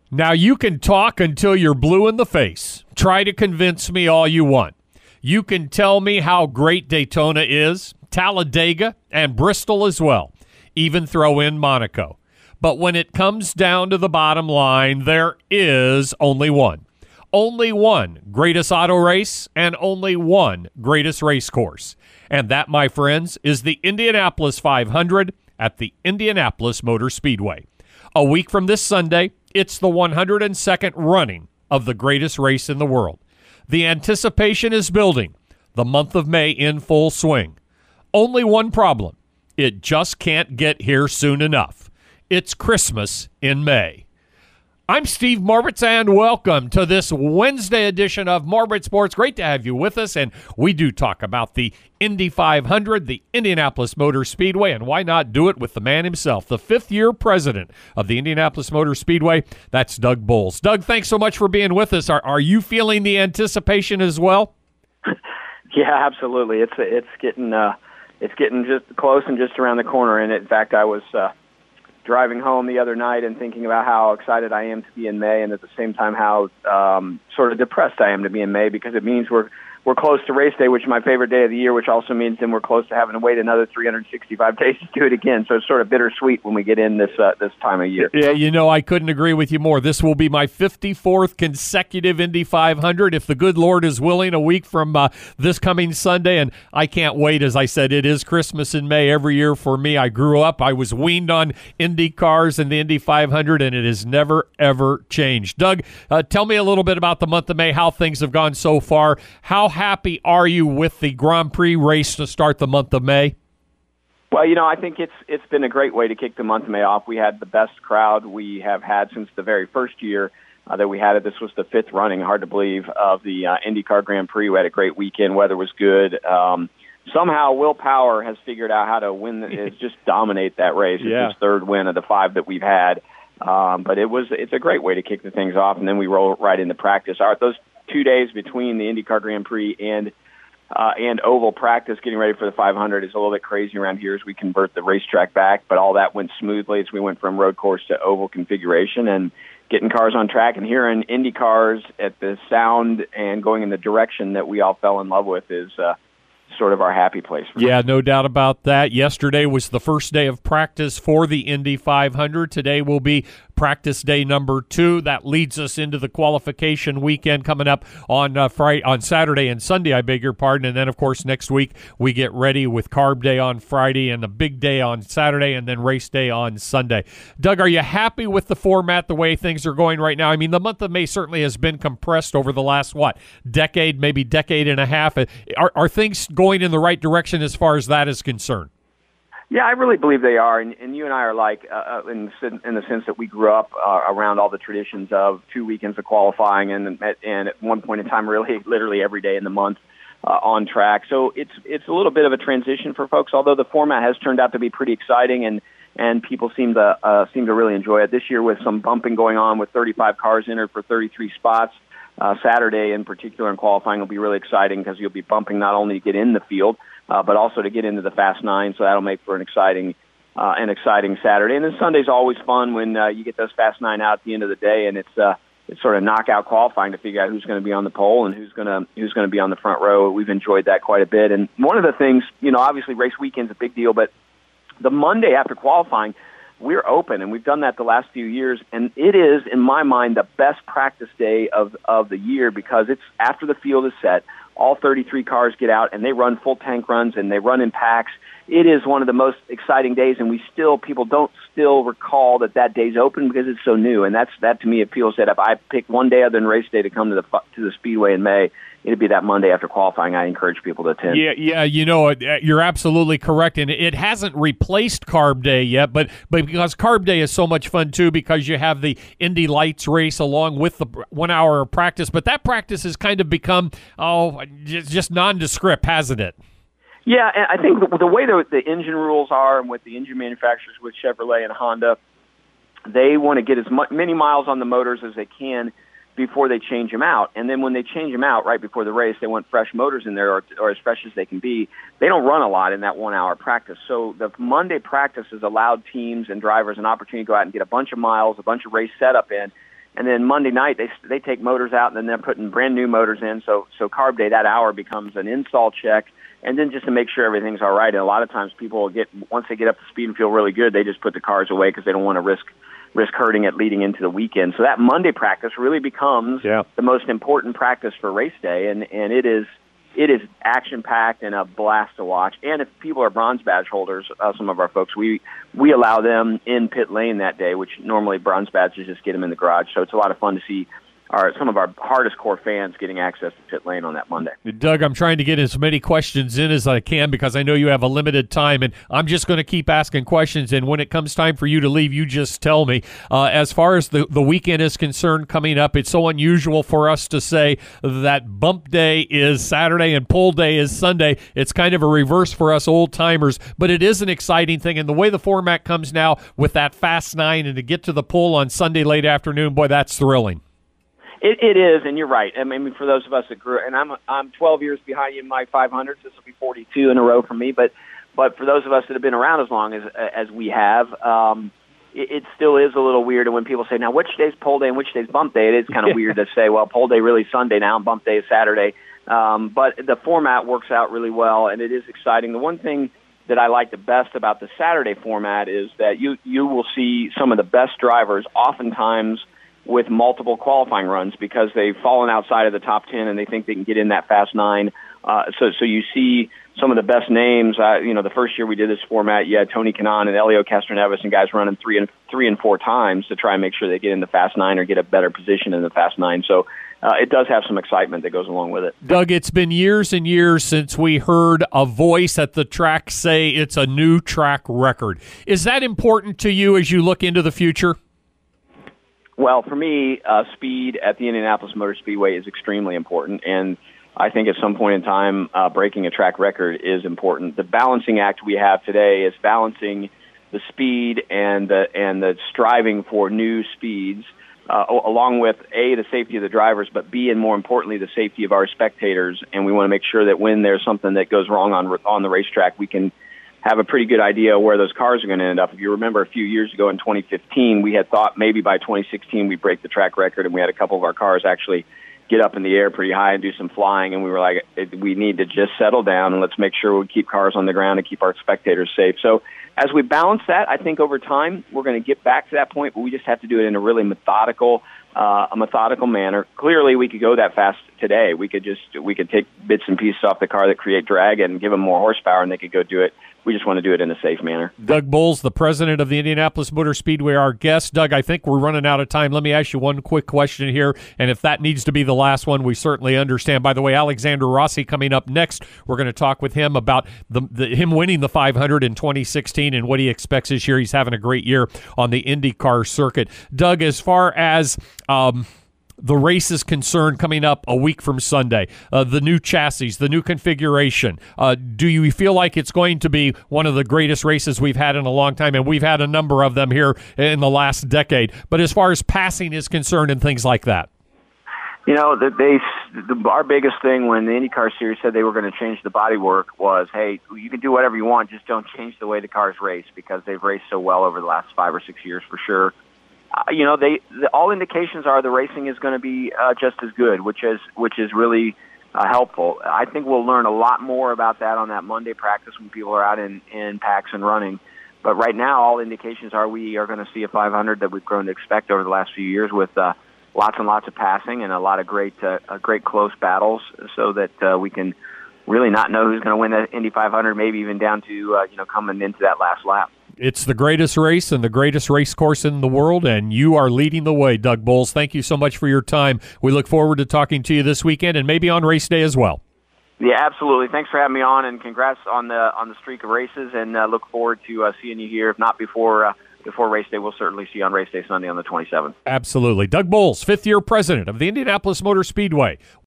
Now, you can talk until you're blue in the face. Try to convince me all you want. You can tell me how great Daytona is, Talladega, and Bristol as well. Even throw in Monaco. But when it comes down to the bottom line, there is only one. Only one greatest auto race and only one greatest race course. And that, my friends, is the Indianapolis 500 at the Indianapolis Motor Speedway. A week from this Sunday, it's the 102nd running of the greatest race in the world. The anticipation is building. The month of May in full swing. Only one problem. It just can't get here soon enough. It's Christmas in May. I'm Steve Marbitz, and welcome to this Wednesday edition of Marbitz Sports. Great to have you with us, and we do talk about the Indy 500, the Indianapolis Motor Speedway, and why not do it with the man himself, the fifth-year president of the Indianapolis Motor Speedway. That's Doug Boles. Doug, thanks so much for being with us. Are you feeling the anticipation as well? Yeah, absolutely. It's getting just close and just around the corner. And in fact, I was driving home the other night and thinking about how excited I am to be in May, and at the same time how sort of depressed I am to be in May, because it means we're close to race day, which is my favorite day of the year, which also means then we're close to having to wait another 365 days to do it again. So it's sort of bittersweet when we get in this time of year. Yeah, I couldn't agree with you more. This will be my 54th consecutive Indy 500, if the good Lord is willing, a week from this coming Sunday, and I can't wait. As I said, it is Christmas in May every year for me. I grew up, I was weaned on Indy cars and the Indy 500, and it has never, ever changed. Doug, tell me a little bit about the month of May, how things have gone so far. How happy are you with the Grand Prix race to start the month of May? Well, I think it's been a great way to kick the month of May off. We had the best crowd we have had since the very first year that we had it. This was the fifth running, hard to believe, of the IndyCar Grand Prix. We had a great weekend. Weather was good. Somehow Will Power has figured out how to win, just dominate that race. Yeah. It's his third win of the five that we've had. But it's a great way to kick the things off, and then we roll right into practice. Those 2 days between the IndyCar Grand Prix and oval practice, getting ready for the 500, is a little bit crazy around here as we convert the racetrack back. But all that went smoothly as we went from road course to oval configuration and getting cars on track and hearing Indy cars at the sound and going in the direction that we all fell in love with is sort of our happy place. Yeah, no doubt about that. Yesterday was the first day of practice for the Indy 500. Today will be practice day number 2. That leads us into the qualification weekend coming up on Saturday and Sunday, I beg your pardon. And then, of course, next week we get ready with Carb Day on Friday and a big day on Saturday and then race day on Sunday. Doug, are you happy with the format, the way things are going right now? I mean, the month of May certainly has been compressed over the last, decade, maybe decade and a half. Are things going in the right direction as far as that is concerned? Yeah, I really believe they are, and you and I are like in the sense that we grew up around all the traditions of 2 weekends of qualifying, and at one point in time, really, literally every day in the month on track. So it's a little bit of a transition for folks, although the format has turned out to be pretty exciting, and people seem to really enjoy it this year with some bumping going on with 35 cars entered for 33 spots. Saturday in particular in qualifying will be really exciting because you'll be bumping not only to get in the field, but also to get into the Fast Nine. So that'll make for an exciting Saturday. And then Sunday's always fun when you get those Fast Nine out at the end of the day, and it's sort of knockout qualifying to figure out who's going to be on the pole and who's going to be on the front row. We've enjoyed that quite a bit. And one of the things, obviously race weekend's a big deal, but the Monday after qualifying, we're open, and we've done that the last few years, and it is, in my mind, the best practice day of the year because it's after the field is set. All 33 cars get out, and they run full tank runs, and they run in packs. It is one of the most exciting days, and people don't still recall that day's open because it's so new, and that to me it feels that if I pick one day other than race day to come to the Speedway in May, it'd be that Monday after qualifying. I encourage people to attend. Yeah, you're absolutely correct, and it hasn't replaced Carb Day yet, but because Carb Day is so much fun too, because you have the Indy Lights race along with the 1 hour of practice, but that practice has kind of become just nondescript, hasn't it? Yeah, and I think the way the engine rules are, and with the engine manufacturers, with Chevrolet and Honda, they want to get as many miles on the motors as they can before they change them out. And then when they change them out right before the race, they want fresh motors in there or as fresh as they can be. They don't run a lot in that 1 hour practice. So the Monday practice has allowed teams and drivers an opportunity to go out and get a bunch of miles, a bunch of race setup in. And then Monday night, they take motors out, and then they're putting brand new motors in. So carb day, that hour becomes an install check, and then just to make sure everything's all right. And a lot of times people will once they get up to speed and feel really good, they just put the cars away because they don't want to risk hurting it leading into the weekend. So that Monday practice really becomes the most important practice for race day, and it is action-packed and a blast to watch. And if people are bronze badge holders, some of our folks, we allow them in pit lane that day, which normally bronze badges just get them in the garage. So it's a lot of fun to see some of our hardest core fans getting access to pit lane on that Monday. Doug, I'm trying to get as many questions in as I can because I know you have a limited time, and I'm just going to keep asking questions, and when it comes time for you to leave, you just tell me. As far as the weekend is concerned coming up, it's so unusual for us to say that bump day is Saturday and pole day is Sunday. It's kind of a reverse for us old-timers, but it is an exciting thing, and the way the format comes now with that Fast 9 and to get to the pole on Sunday late afternoon, boy, that's thrilling. It is, and you're right. I mean, for those of us that grew, and I'm 12 years behind you in my 500s. This will be 42 in a row for me. But for those of us that have been around as long as we have, it still is a little weird. And when people say, now, which day's pole day and which day's bump day, it is kind of weird to say, well, pole day really Sunday now and bump day is Saturday. But the format works out really well, and it is exciting. The one thing that I like the best about the Saturday format is that you will see some of the best drivers oftentimes with multiple qualifying runs because they've fallen outside of the top 10 and they think they can get in that Fast 9. So you see some of the best names. The first year we did this format, you had Tony Kanaan and Elio Castroneves and guys running three and four times to try and make sure they get in the Fast 9 or get a better position in the Fast 9. So it does have some excitement that goes along with it. Doug, it's been years and years since we heard a voice at the track say it's a new track record. Is that important to you as you look into the future? Well, for me, speed at the Indianapolis Motor Speedway is extremely important, and I think at some point in time, breaking a track record is important. The balancing act we have today is balancing the speed and the striving for new speeds, along with A, the safety of the drivers, but B, and more importantly, the safety of our spectators. And we want to make sure that when there's something that goes wrong on the racetrack, we can have a pretty good idea where those cars are going to end up. If you remember a few years ago in 2015, we had thought maybe by 2016 we'd break the track record, and we had a couple of our cars actually get up in the air pretty high and do some flying, and we were like, we need to just settle down and let's make sure we keep cars on the ground and keep our spectators safe. So as we balance that, I think over time we're going to get back to that point, but we just have to do it in a really methodical manner. Clearly, we could go that fast today. We could take bits and pieces off the car that create drag and give them more horsepower, and they could go do it. We just want to do it in a safe manner. Doug Boles, the president of the Indianapolis Motor Speedway, our guest. Doug, I think we're running out of time. Let me ask you one quick question here, and if that needs to be the last one, we certainly understand. By the way, Alexander Rossi coming up next. We're going to talk with him about him winning the 500 in 2016 and what he expects this year. He's having a great year on the IndyCar circuit. Doug, as far as the race is concerned coming up a week from Sunday, the new chassis, the new configuration, do you feel like it's going to be one of the greatest races we've had in a long time? And we've had a number of them here in the last decade. But as far as passing is concerned and things like that? Our biggest thing when the IndyCar Series said they were going to change the bodywork was, hey, you can do whatever you want, just don't change the way the cars race, because they've raced so well over the last 5 or 6 years for sure. All indications are the racing is going to be just as good, which is really helpful. I think we'll learn a lot more about that on that Monday practice when people are out in packs and running. But right now, all indications are we are going to see a 500 that we've grown to expect over the last few years, with lots and lots of passing and a lot of great close battles, so that we can really not know who's going to win the Indy 500, maybe even down to coming into that last lap. It's the greatest race and the greatest race course in the world, and you are leading the way, Doug Boles. Thank you so much for your time. We look forward to talking to you this weekend and maybe on race day as well. Yeah, absolutely. Thanks for having me on, and congrats on the streak of races, and look forward to seeing you here. If not before race day, we'll certainly see you on race day Sunday on the 27th. Absolutely. Doug Boles, fifth-year president of the Indianapolis Motor Speedway.